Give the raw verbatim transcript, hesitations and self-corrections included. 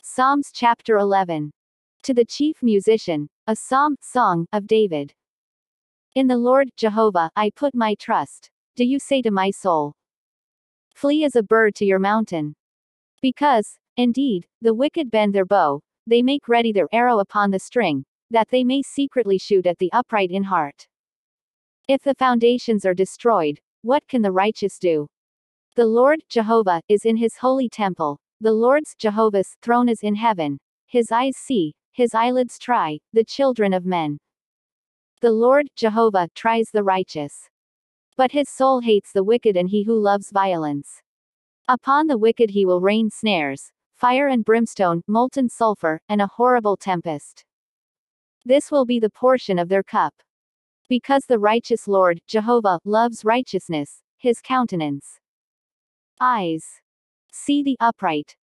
Psalms chapter eleven. To the chief musician, a psalm, song, of David. In the Lord, Jehovah, I put my trust. Do you say to my soul, flee as a bird to your mountain? Because, indeed, the wicked bend their bow, they make ready their arrow upon the string, that they may secretly shoot at the upright in heart. If the foundations are destroyed, what can the righteous do? The Lord, Jehovah, is in his holy temple. The Lord's, Jehovah's, throne is in heaven. His eyes see, his eyelids try, the children of men. The Lord, Jehovah, tries the righteous. But his soul hates the wicked and he who loves violence. Upon the wicked he will rain snares, fire and brimstone, molten sulfur, and a horrible tempest. This will be the portion of their cup. Because the righteous Lord, Jehovah, loves righteousness, his countenance eyes see the upright,